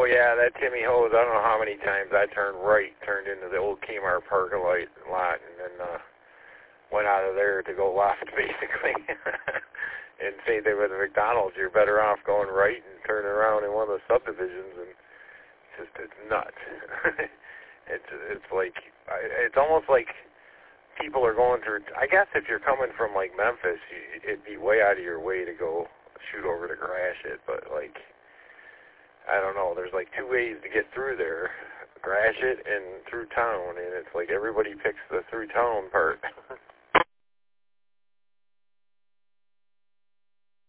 Oh, yeah, that Timmy Hose, I don't know how many times I turned into the old Kmart parking lot, and then went out of there to go left, basically. And same thing with the McDonald's. You're better off going right and turning around in one of the subdivisions, and it's nuts. It's like, it's almost like people are going through, I guess if you're coming from, like, Memphis, it'd be way out of your way to go shoot over to Gratiot, but, like, I don't know, there's, like, two ways to get through there, Gratiot and through town, and it's like everybody picks the through town part.